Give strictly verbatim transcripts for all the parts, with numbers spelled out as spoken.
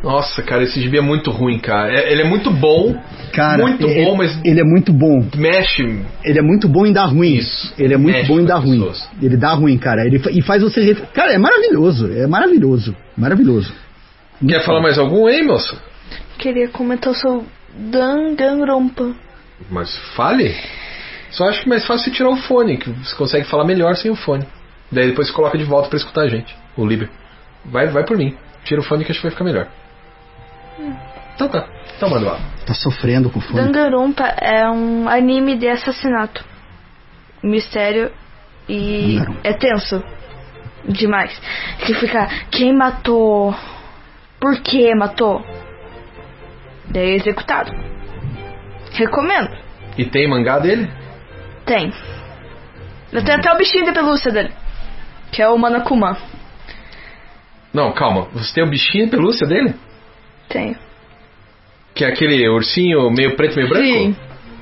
Nossa, cara, esse gibi é muito ruim, cara. É, ele é muito bom, cara, muito ele, bom, mas... Ele é muito bom. Mexe. Ele é muito bom em dar ruim. Isso. Ele é muito Mexe bom em dar ruim. pessoas. Ele dá ruim, cara. Ele, e faz você... Cara, é maravilhoso. É maravilhoso. Maravilhoso. Muito Quer bom. falar mais algum aí, moça? Queria comentar sobre Danganronpa. Mas fale. Só acho que é mais fácil você tirar o fone, que você consegue falar melhor sem o fone. Daí depois você coloca de volta pra escutar a gente, o Liber. Vai, vai por mim. Tira o fone que acho que vai ficar melhor. Hum. Então tá. Então manda lá. Tá sofrendo com o fone. Danganronpa é um anime de assassinato. Mistério e Não. é tenso demais. Você fica, quem matou? Por que matou? Daí é executado. Recomendo. E tem mangá dele? Tem. Eu tenho até o bichinho de pelúcia dele, que é o Monokuma. Não, calma. Você tem o bichinho de pelúcia dele? Tenho. Que é aquele ursinho meio preto, meio branco? Sim.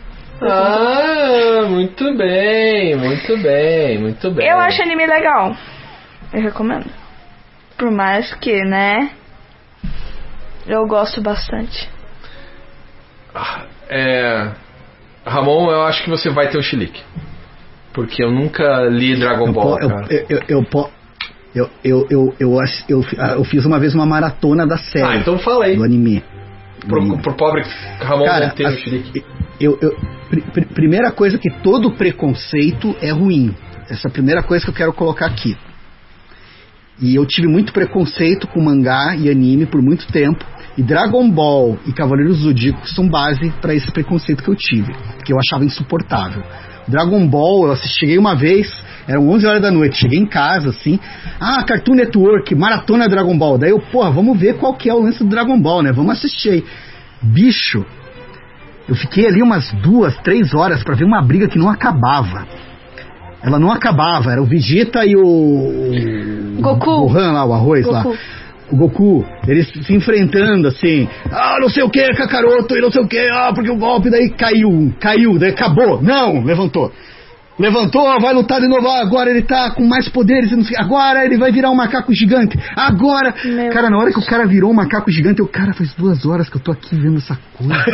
Ah, muito bem, muito bem, muito bem. Eu acho anime legal. Eu recomendo. Por mais que, né? Eu gosto bastante. Ah, é... Ramon, eu acho que você vai ter um chilique. Porque eu nunca li Dragon eu Ball, po, cara. Eu, eu, eu, eu, eu, eu, eu, eu, eu, eu fiz uma vez uma maratona da série. Ah, então fala aí. Do anime. Pro, anime. pro pobre Ramon Cara, não ter um assim, chilique. Eu, eu, pr pr primeira coisa que todo preconceito é ruim. Essa é a primeira coisa que eu quero colocar aqui. E eu tive muito preconceito com mangá e anime por muito tempo. E Dragon Ball e Cavaleiros do Zodíaco são base para esse preconceito que eu tive, que eu achava insuportável. Dragon Ball, eu assisti, cheguei uma vez, eram onze horas da noite, cheguei em casa, assim, ah, Cartoon Network, maratona Dragon Ball. Daí eu, porra, vamos ver qual que é o lance do Dragon Ball, né? Vamos assistir aí. Bicho, eu fiquei ali umas duas, três horas para ver uma briga que não acabava. Ela não acabava, era o Vegeta e o... Goku. O Gohan lá, o arroz Goku. lá. O Goku, eles se enfrentando assim, ah, não sei o que, Kakaroto, e não sei o que, ah, porque o golpe, daí caiu um, caiu, daí acabou, não, levantou, levantou, vai lutar de novo, ah, agora ele tá com mais poderes, não sei, agora ele vai virar um macaco gigante, agora, Meu cara, na hora que o cara virou um macaco gigante, eu, cara, faz duas horas que eu tô aqui vendo essa coisa.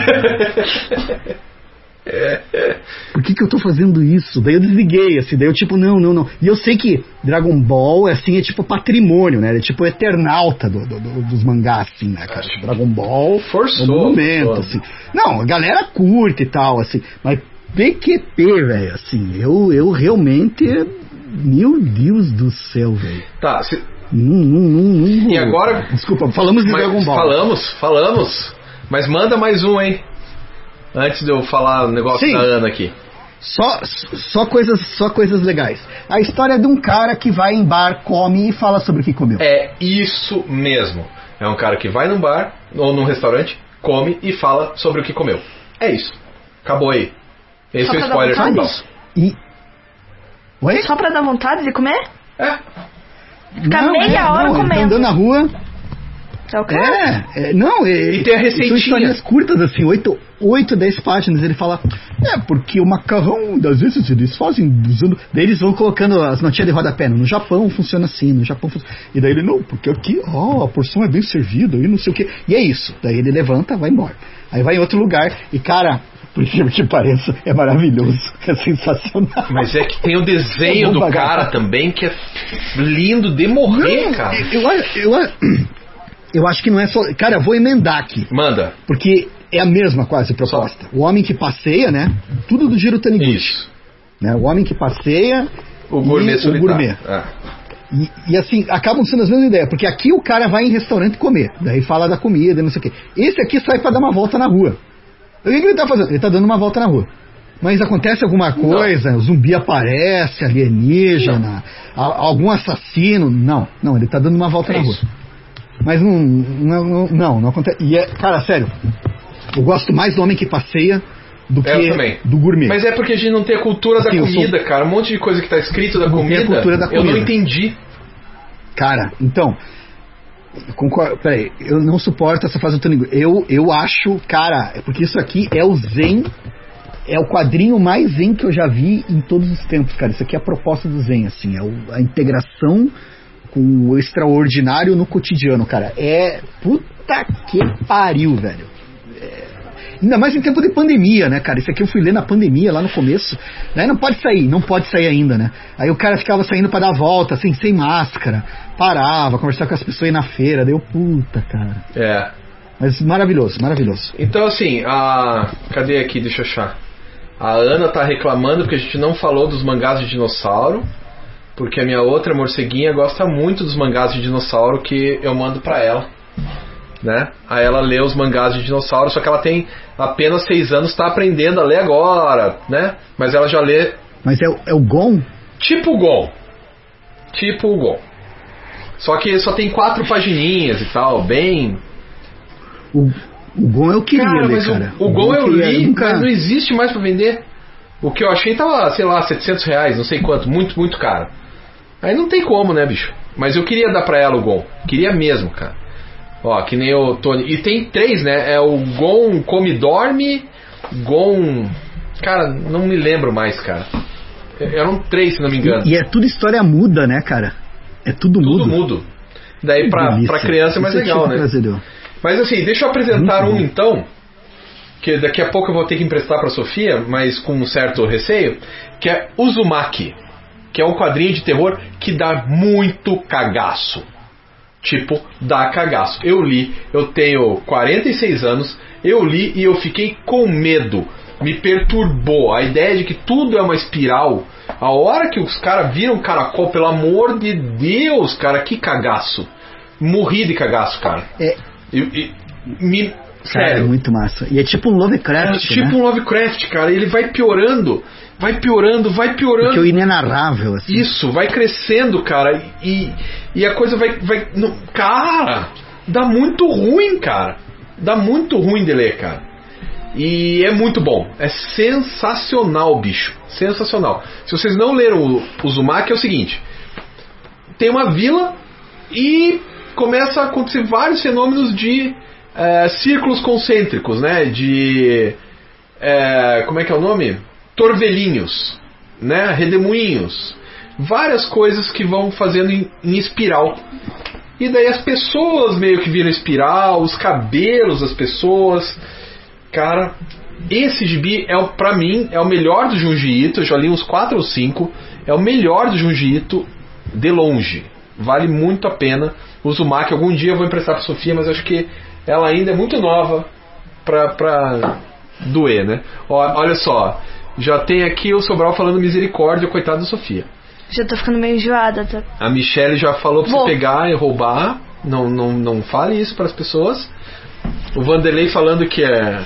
Por que que eu tô fazendo isso? Daí eu desliguei, assim, daí eu tipo, não, não, não. E eu sei que Dragon Ball, assim, é tipo patrimônio, né? É tipo o Eternauta do, do, do, dos mangás, assim, né, cara? Tipo, Dragon Ball Forçou, é um monumento, forçou. assim. Não, a galera curte e tal, assim. Mas P Q P, velho, assim, eu, eu realmente... Meu Deus do céu, velho. Tá, se... Não, não, não, não. E agora... Desculpa, falamos de mas, Dragon Ball. Falamos, falamos. Mas manda mais um, hein? Antes de eu falar o negócio Sim. da Ana aqui. Só, só, coisas, só coisas legais. A história de um cara que vai em bar, come e fala sobre o que comeu. É isso mesmo. É um cara que vai num bar ou num restaurante, come e fala sobre o que comeu. É isso. Acabou aí. Esse Só é o pra spoiler dar do vontade? Ball. E... Oi? Só pra dar vontade de comer? É. Ficar Não, meia é, hora não, ele tá comendo. andando na rua. É o quê? É, é não, é, E tem a receitinha. são histórias curtas, assim, oito, oito, dez páginas. Ele fala, é, porque o macarrão, às vezes, eles fazem usando. Daí eles vão colocando as notinhas de rodapé. No Japão funciona assim, no Japão funciona. E daí ele, não, porque aqui, ó, a porção é bem servida e não sei o quê. E é isso. Daí ele levanta, vai embora. Aí vai em outro lugar e, cara, por incrível que pareça, é maravilhoso, é sensacional. Mas é que tem o desenho É bom do pagar. cara também, que é lindo de morrer, Não, cara. eu, eu, eu, eu acho que não é só. Cara, eu vou emendar aqui. Manda. Porque é a mesma quase proposta. O homem que passeia, né? Tudo do Jiro Taniguchi. Isso. Né? O homem que passeia O gourmet e o solitário. gourmet. Ah. E, e assim, acabam sendo as mesmas ideias. Porque aqui o cara vai em restaurante comer. Daí fala da comida, não sei o quê. Esse aqui sai pra dar uma volta na rua. O que, que ele tá fazendo? Ele tá dando uma volta na rua. Mas acontece alguma coisa, o zumbi aparece, alienígena, a, algum assassino. Não, não, ele tá dando uma volta É na rua. isso. Mas não, não, não, não, não acontece. E é, cara, sério, eu gosto mais do homem que passeia do que Eu também. do gourmet. Mas é porque a gente não tem a cultura da Assim, eu sou- comida, cara. Um monte de coisa que tá escrito da Eu não tenho comida, a cultura da eu não comida. entendi. Cara, então, concordo, peraí, eu não suporto essa frase do Tony. Eu, eu acho, cara, é porque isso aqui é o Zen, é o quadrinho mais Zen que eu já vi em todos os tempos, cara. Isso aqui é a proposta do Zen, assim, é o- a integração com o extraordinário no cotidiano, cara. É puta que pariu, velho. É... Ainda mais em tempo de pandemia, né, cara? Isso aqui eu fui ler na pandemia, lá no começo. Aí não pode sair, não pode sair ainda, né? Aí o cara ficava saindo pra dar volta, assim, sem máscara. Parava, conversava com as pessoas aí na feira. Deu puta, cara. É. Mas maravilhoso, maravilhoso. Então, assim, a... cadê aqui? Deixa eu achar. A Ana tá reclamando porque a gente não falou dos mangás de dinossauro. Porque a minha outra morceguinha gosta muito dos mangás de dinossauro que eu mando pra ela. Né? Aí ela lê os mangás de dinossauro, só que ela tem apenas seis anos, tá aprendendo a ler agora, né? Mas ela já lê... Mas é, o- é o Gon? Tipo o Gon. Tipo o Gon. Só que só tem quatro pagininhas e tal, bem... O, o Gon eu queria Cara, ler, mas cara. o, o Gon eu queria- li, nunca- mas não existe mais pra vender. O que eu achei tava, sei lá, setecentos reais, não sei quanto, muito, muito caro. Aí não tem como, né, bicho? Mas eu queria dar pra ela o Gon. Queria mesmo, cara. Ó, que nem o Tony. E tem três, né? É o Gon Come Dorme, Gon... Cara, não me lembro mais, cara. Eram três, se não me engano. E, e é tudo história muda, né, cara? É tudo, Tudo mudo. mudo. Daí pra, Delícia. pra criança é mais Isso legal, tipo né? brasileiro. Mas assim, deixa eu apresentar Muito um bom. então, que daqui a pouco eu vou ter que emprestar pra Sofia, mas com um certo receio, que é Uzumaki, que é um quadrinho de terror que dá muito cagaço. Tipo, dá cagaço. Eu li, eu tenho quarenta e seis anos, eu li e eu fiquei com medo. Me perturbou. A ideia de que tudo é uma espiral. A hora que os caras viram caracol, pelo amor de Deus, cara, que cagaço. Morri de cagaço, cara. É, E, e, me, cara, é sério. muito massa. E é tipo um Lovecraft, É tipo né? um Lovecraft, cara. Ele vai piorando, vai piorando, vai piorando. Porque é o inenarrável, assim. Isso, vai crescendo, cara. E, e a coisa vai. vai não, cara, dá muito ruim, cara. Dá muito ruim de ler, cara. E é muito bom. É sensacional, bicho. Sensacional. Se vocês não leram o Uzumaki, é o seguinte: tem uma vila e começa a acontecer vários fenômenos de é, círculos concêntricos, né? De. É, como é que é o nome? Torvelinhos, né? Redemoinhos. Várias coisas que vão fazendo em, em espiral. E daí as pessoas meio que viram espiral, os cabelos das pessoas. Cara, esse gibi é o, pra mim, é o melhor do Junji Ito. Eu já li uns quatro ou cinco. É o melhor do Junji Ito de longe. Vale muito a pena. O Uzumaki, algum dia eu vou emprestar pra Sofia, mas acho que ela ainda é muito nova pra, pra doer, né? Ó, olha só, já tem aqui o Sobral falando misericórdia, coitado da Sofia. Já tô ficando meio enjoada, tá? A Michelle já falou pra Vou. você pegar e roubar. Não, não, não fale isso pras pessoas. O Vanderlei falando que é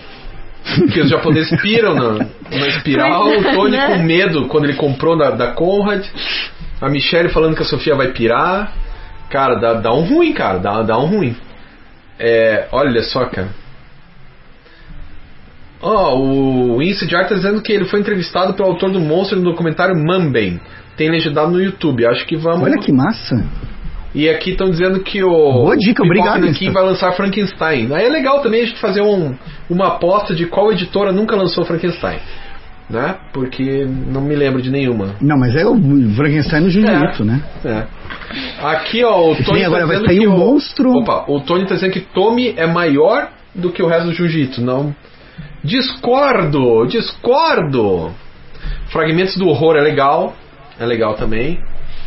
que os japoneses piram na, na espiral. O Tony Né? com medo quando ele comprou da, da Conrad. A Michelle falando que a Sofia vai pirar. Cara, dá, dá um ruim, cara. Dá, dá um ruim. É, olha só, cara. Ó, oh, o Ince de Art tá dizendo que ele foi entrevistado pelo autor do monstro no documentário Manben. Tem legendado no YouTube. Acho que vamos. Olha que massa. E aqui estão dizendo que o Boa dica, obrigado, aqui Insta. vai lançar Frankenstein. Aí é legal também a gente fazer um, uma aposta de qual editora nunca lançou Frankenstein, né? Porque não me lembro de nenhuma. Não, mas é o Frankenstein no Junji Ito, né? É. Aqui, ó, o Que Tony nem agora tá vai dizendo sair que um o monstro. Opa, o Tony tá dizendo que Tommy é maior do que o resto do Jiu-Jitsu. Não. Discordo, discordo. Fragmentos do Horror é legal, é legal também.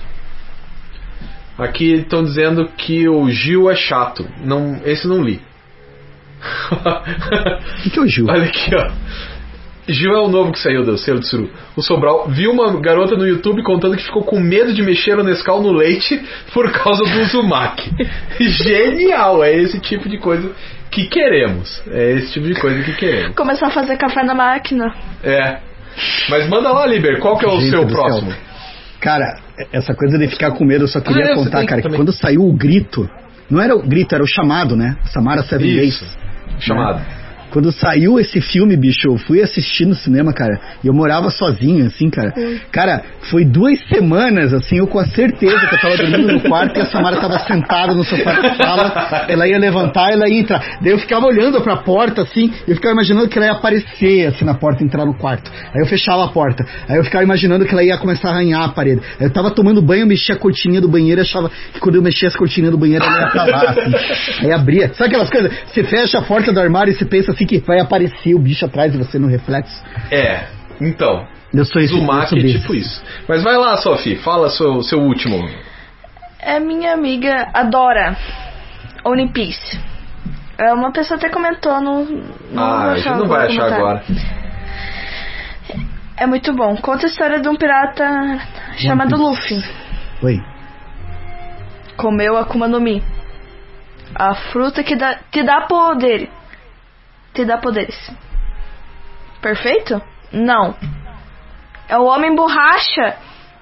Aqui estão dizendo que o Gil é chato. Não, esse não li. O que, que é o Gil? Olha aqui, ó. Gil é o novo que saiu do selo de Suru. O Sobral viu uma garota no YouTube contando que ficou com medo de mexer o Nescau no leite por causa do Uzumaki. Genial! É esse tipo de coisa que queremos. É esse tipo de coisa que queremos. Começar a fazer café na máquina. É. Mas manda lá, Liber, qual que é o Gente seu do próximo? céu. Cara, essa coisa de ficar com medo, eu só queria Ah, é, você contar, tem cara, também. que quando saiu o grito, não era o grito, era o chamado, né? Samara Seven Isso. Days. Chamado. Né? Quando saiu esse filme, bicho, eu fui assistir no cinema, cara, e eu morava sozinho, assim, cara. Cara, foi duas semanas, assim, eu com a certeza que eu tava dormindo no quarto e a Samara tava sentada no sofá da sala, ela ia levantar, ela ia entrar. Daí eu ficava olhando pra porta, assim, e eu ficava imaginando que ela ia aparecer, assim, na porta, entrar no quarto. Aí eu fechava a porta. Aí eu ficava imaginando que ela ia começar a arranhar a parede. Aí eu tava tomando banho, eu mexia a cortininha do banheiro e achava que quando eu mexia as cortininhas do banheiro ela ia pra lá, assim. Aí abria. Sabe aquelas coisas? Você fecha a porta do armário e você pensa assim que vai aparecer o bicho atrás de você no reflexo. É, então. Eu sou esse Uzumaki é tipo isso. Mas vai lá, Sophie, fala seu, seu último. É, minha amiga adora One Piece. É, uma pessoa até comentou no. no ah, a gente não vai achar agora. É muito bom. Conta a história de um pirata chamado Luffy. Oi. Comeu a Akuma no Mi. A fruta que dá, te dá poder. Te dá poderes. Perfeito? Não. É o homem borracha.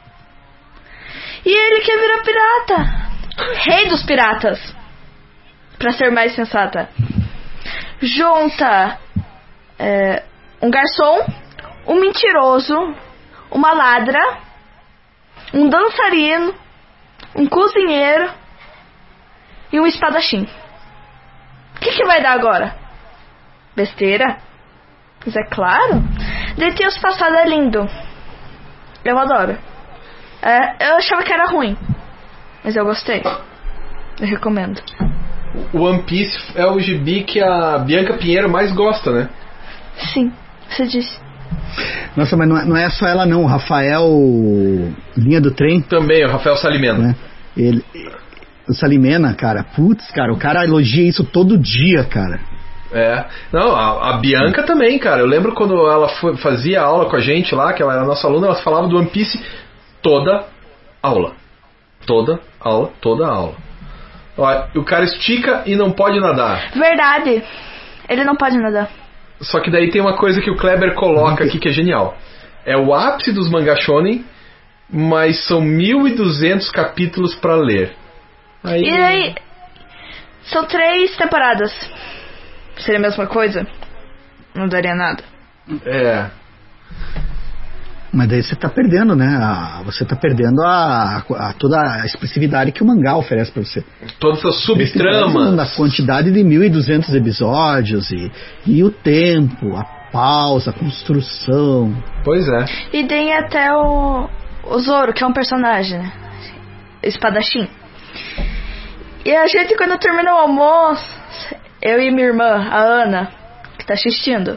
E ele quer virar pirata. Rei dos piratas. Pra ser mais sensata. Junta é, um garçom, um mentiroso, uma ladra, um dançarino, um cozinheiro e um espadachim. O que, que vai dar agora? Besteira? Mas é claro. Detém os passados é lindo. Eu adoro. É, eu achava que era ruim, mas eu gostei. Eu recomendo. O One Piece é o gibi que a Bianca Pinheiro mais gosta, né? Sim, você disse. Nossa, mas não é, não é só ela não. O Rafael Linha do Trem também, o Rafael Salimena, né? Ele, o Salimena, cara, putz, cara, o cara elogia isso todo dia, cara. É, não, a, a Bianca também, cara. Eu lembro quando ela foi, fazia aula com a gente lá, que ela era nossa aluna, ela falava do One Piece toda aula. Toda aula, toda aula. Ó, o cara estica e não pode nadar. Verdade, ele não pode nadar. Só que daí tem uma coisa que o Kleber coloca aqui que é genial. É o ápice dos mangá shonen, mas são mil e duzentos capítulos pra ler. Aí... E aí, são três temporadas. Seria a mesma coisa? Não daria nada. É. Mas daí você tá perdendo, né? A, você tá perdendo a, a, toda a expressividade que o mangá oferece pra você. Todas as subtramas. Na quantidade de mil e duzentos episódios e, e o tempo, a pausa, a construção. Pois é. E tem até o, o Zoro, que é um personagem, né? Espadachim. E a gente, quando termina o almoço, eu e minha irmã, a Ana, que tá assistindo,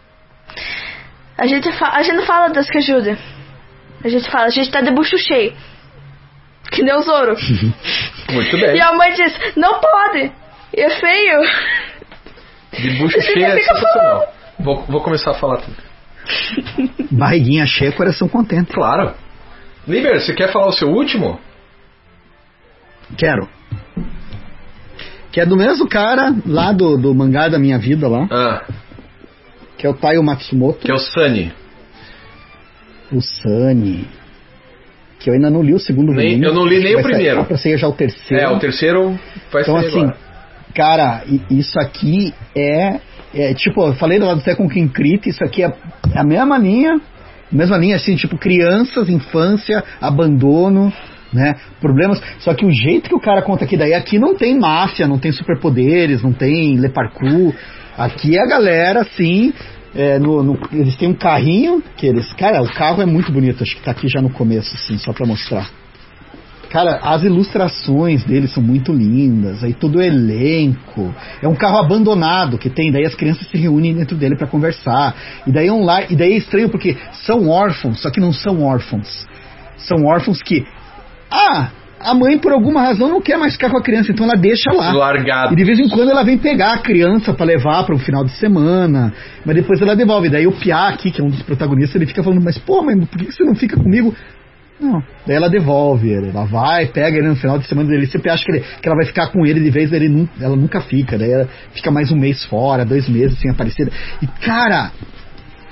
a gente, fa- a gente não fala das que ajuda. A gente fala, a gente tá de bucho cheio. Que nem o Zoro. Muito bem. E a mãe diz, não pode. E é feio. De bucho cheio é sensacional. Vou, vou começar a falar tudo. Barriguinha cheia, coração contente. Claro. Liber, você quer falar o seu último? Quero. Que é do mesmo cara lá do, do mangá da minha vida lá. Ah. Que é o Taiyo Matsumoto. Que é o Sunny. O Sunny. Que eu ainda não li o segundo nem, volume. Eu não li nem o primeiro. Sair, pra ser já o terceiro. É, o terceiro vai então, ser assim, agora. Cara, isso aqui é... é tipo, eu falei do lado até com King Crit, isso aqui é a mesma linha. Mesma linha, assim, tipo, crianças, infância, abandono, né? Problemas. Só que o jeito que o cara conta aqui daí, aqui não tem máfia, não tem superpoderes, não tem le parkour. Aqui a galera, assim, é, no, no, eles têm um carrinho, que eles... Cara, o carro é muito bonito, acho que tá aqui já no começo, assim, só pra mostrar. Cara, as ilustrações deles são muito lindas, aí todo o elenco. É um carro abandonado que tem, daí as crianças se reúnem dentro dele pra conversar. E daí é um lar, e daí é estranho porque são órfãos, só que não são órfãos. São órfãos que... Ah, a mãe por alguma razão não quer mais ficar com a criança, então ela deixa lá. Largado. E de vez em quando ela vem pegar a criança pra levar para um final de semana, mas depois ela devolve. Daí o Piá aqui, que é um dos protagonistas, ele fica falando, mas pô, mãe, por que você não fica comigo? Não, daí ela devolve, ela vai, pega ele no final de semana, ele sempre acha que, ele, que ela vai ficar com ele de vez, daí ele, ela nunca fica, daí ela fica mais um mês fora, dois meses sem aparecer. E cara,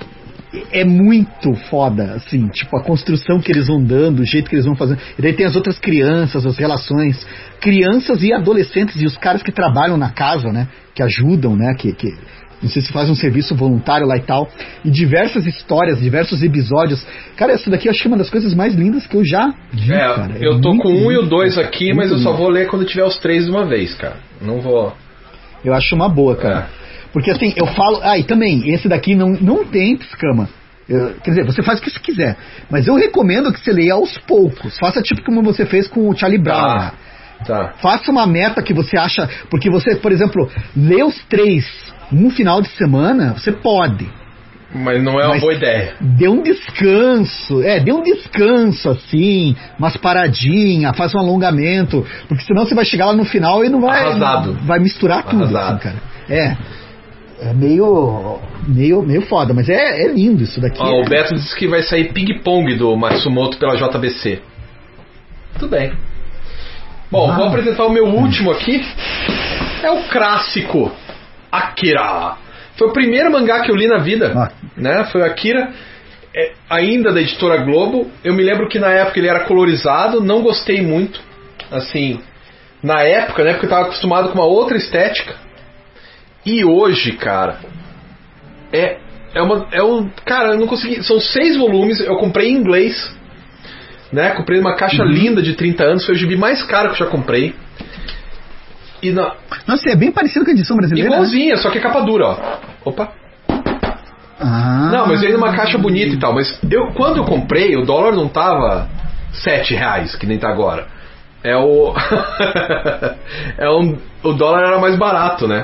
é muito foda, assim, tipo, a construção que eles vão dando, o jeito que eles vão fazendo. E daí tem as outras crianças, as relações, crianças e adolescentes e os caras que trabalham na casa, né, que ajudam, né, que, que não sei se faz um serviço voluntário lá e tal, e diversas histórias, diversos episódios. Cara, essa daqui eu acho que é uma das coisas mais lindas que eu já vi, é, cara. É eu tô muito, com um muito, e o dois aqui, muito mas eu só lindo. vou ler quando tiver os três de uma vez, cara. Não vou... Eu acho uma boa, cara. É. Porque assim, eu falo... Ah, e também, esse daqui não, não tem escama. Eu, quer dizer, você faz o que você quiser. Mas eu recomendo que você leia aos poucos. Faça tipo como você fez com o Charlie Brown. Tá, tá. Faça uma meta que você acha... Porque você, por exemplo, lê os três num final de semana, você pode. Mas não é uma Mas boa ideia. Dê um descanso. É, dê um descanso, assim. Umas paradinhas, faz um alongamento. Porque senão você vai chegar lá no final e não vai... Arrasado. Vai misturar tudo, Arrasado. assim, cara. É... É meio, meio, meio foda, mas é, é lindo isso daqui. Ó, é... o Beto disse que vai sair ping-pong do Matsumoto pela J B C. Tudo bem. Bom, Ah. vou apresentar o meu último aqui. É o clássico Akira. Foi o primeiro mangá que eu li na vida. Ah. Né? Foi o Akira, é, ainda da editora Globo. Eu me lembro que na época ele era colorizado. Não gostei muito. Assim, na época, né? Porque eu estava acostumado com uma outra estética. E hoje, cara, é, é uma. É um, cara, eu não consegui. São seis volumes, eu comprei em inglês. Né? Comprei uma caixa Uhum. linda de trinta anos, foi o gibi mais caro que eu já comprei. E na, Nossa, é bem parecido com a edição brasileira. igualzinha, só que é capa dura, ó. Opa. Ah. Não, mas veio numa caixa bonita e tal. Mas eu, quando eu comprei, o dólar não tava sete reais, que nem tá agora. É o. é um, o dólar era mais barato, né?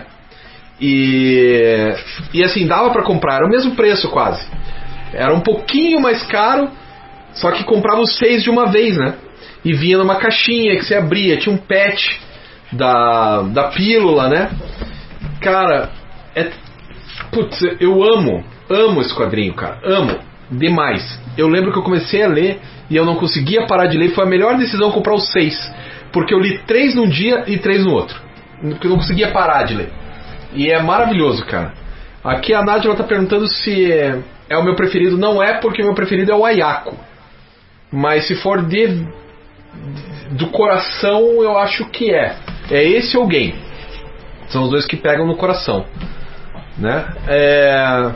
E, e assim, dava pra comprar, era o mesmo preço quase. Era um pouquinho mais caro, só que comprava os seis de uma vez, né? E vinha numa caixinha que você abria, tinha um patch da, da pílula, né? Cara, é. Putz, eu amo, amo esse quadrinho, cara, amo demais. Eu lembro que eu comecei a ler e eu não conseguia parar de ler. Foi a melhor decisão comprar os seis, porque eu li três num dia e três no outro, porque eu não conseguia parar de ler. E é maravilhoso, cara. Aqui a Nádia tá perguntando se é, é o meu preferido. Não é, porque o meu preferido é o Ayako. Mas se for de do coração, eu acho que é. É esse ou Game. São os dois que pegam no coração, né? É...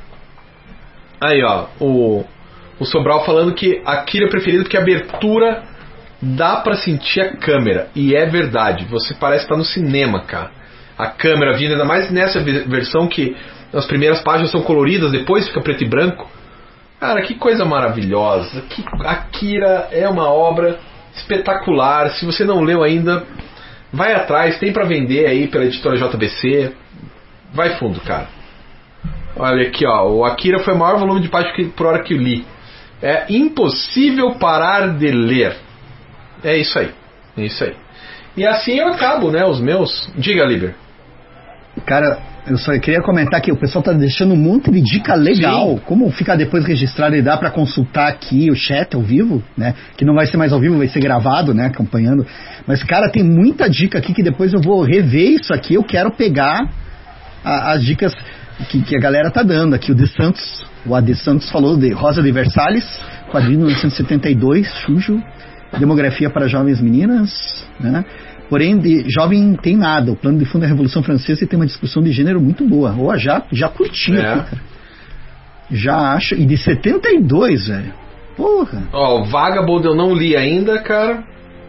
Aí, ó, o, o Sobral falando que Akira é preferido porque a abertura dá pra sentir a câmera. E é verdade, você parece estar no cinema, cara. A câmera vindo, ainda mais nessa versão que as primeiras páginas são coloridas, depois fica preto e branco. Cara, que coisa maravilhosa. Que Akira é uma obra espetacular. Se você não leu ainda, vai atrás, tem pra vender aí pela editora J B C. Vai fundo, cara. Olha aqui, ó, o Akira foi o maior volume de páginas por hora que eu li. É impossível parar de ler. É isso aí, é isso aí. E assim eu acabo, né, os meus. Diga, Liber. Cara, eu só queria comentar que o pessoal tá deixando um monte de dica legal. Sim. Como ficar depois registrado e dá pra consultar aqui o chat ao vivo, né? Que não vai ser mais ao vivo, vai ser gravado, né? Acompanhando. Mas, cara, tem muita dica aqui que depois eu vou rever isso aqui. Eu quero pegar a, as dicas que, que a galera tá dando aqui. O De Santos, o A D Santos falou de Rosa de Versalhes, quadrinho de mil novecentos e setenta e dois, Shoujo, demografia para jovens meninas, né? Porém, de jovem tem nada. O plano de fundo é a Revolução Francesa e tem uma discussão de gênero muito boa. Oh, já, já curti é. aqui, cara. Já acho. E de setenta e dois, velho. Porra. Ó, o Vagabond eu não li ainda, cara.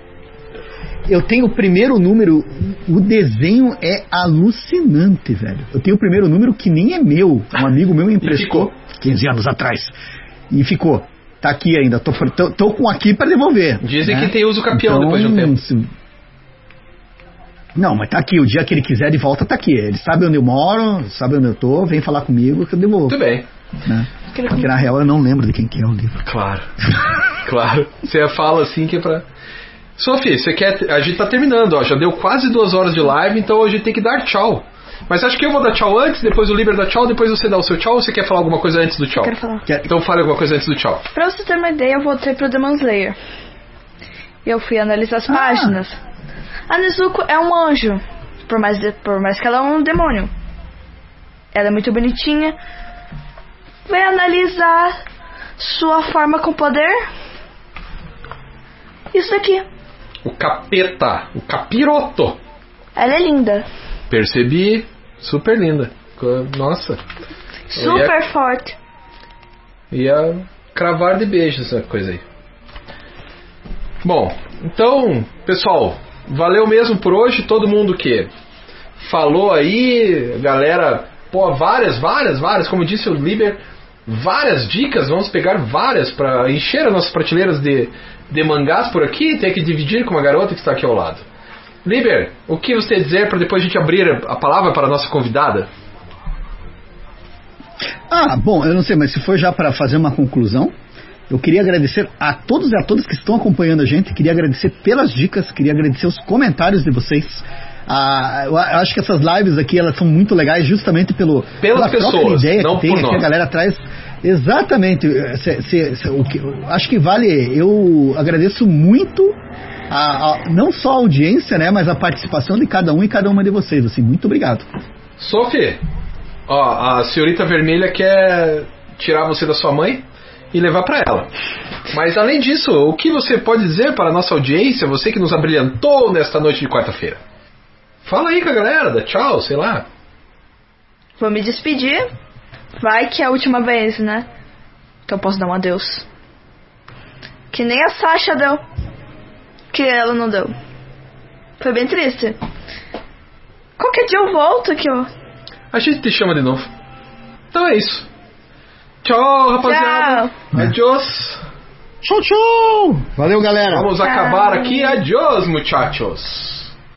Eu tenho o primeiro número. O desenho é alucinante, velho. Eu tenho o primeiro número que nem é meu. Um amigo meu me emprestou quinze anos atrás. E ficou. Tá aqui ainda. Tô, tô, tô com aqui pra devolver. Dizem né? que tem uso capião então, depois de um tempo. Se... Não, mas tá aqui. O dia que ele quiser de volta, tá aqui. Ele sabe onde eu moro, sabe onde eu tô, vem falar comigo que eu devolvo. Muito bem. Né? Porque na real eu não lembro de quem que é o livro. Claro. Claro. Você fala assim que é pra... Sofia, você quer... A gente tá terminando, ó. Já deu quase duas horas de live, então a gente tem que dar tchau. Mas acho que eu vou dar tchau antes, depois o Liber dá tchau, depois você dá o seu tchau, ou você quer falar alguma coisa antes do tchau? Eu quero falar. Então fale alguma coisa antes do tchau. Pra você ter uma ideia, eu voltei pro Demon Slayer. Eu fui analisar as ah. páginas. A Nezuko é um anjo, por mais, de, por mais que ela é um demônio. Ela é muito bonitinha. Vem analisar sua forma com poder. Isso daqui. O capeta, o capiroto. Ela é linda. Percebi, super linda. Nossa. Super ia, forte. Ia cravar de beijo essa coisa aí. Bom, então, pessoal, valeu mesmo por hoje. Todo mundo que falou aí, galera, pô, várias, várias, várias, como disse o Liber, várias dicas. Vamos pegar várias para encher as nossas prateleiras de, de mangás por aqui e ter que dividir com uma garota que está aqui ao lado. Liber, o que você tem a dizer para depois a gente abrir a palavra para a nossa convidada? Ah, bom, eu não sei, mas se for já para fazer uma conclusão, eu queria agradecer a todos e a todas que estão acompanhando a gente, queria agradecer pelas dicas, queria agradecer os comentários de vocês. Ah, eu acho que essas lives aqui elas são muito legais justamente pelo, pelas pela pessoas, ideia não que tem por aqui, nós. a galera traz. Exatamente. Se, se, se, o que, acho que vale, eu agradeço muito a, a, não só a audiência, né, mas a participação de cada um e cada uma de vocês. Assim, muito obrigado. Sophie, ó, a senhorita vermelha quer tirar você da sua mãe e levar para ela. Mas além disso, o que você pode dizer para a nossa audiência, você que nos abrilhantou nesta noite de quarta-feira? Fala aí com a galera, dá tchau, sei lá. Vou me despedir. Vai que é a última vez, né? Então posso dar um adeus. Que nem a Sasha deu. Que ela não deu. Foi bem triste. Qualquer dia eu volto que eu... A gente te chama de novo. Então é isso. Tchau, rapaziada. Tchau. Adiós. Tchau, tchau. Valeu, galera. Vamos Tchau. acabar aqui. Adiós, muchachos.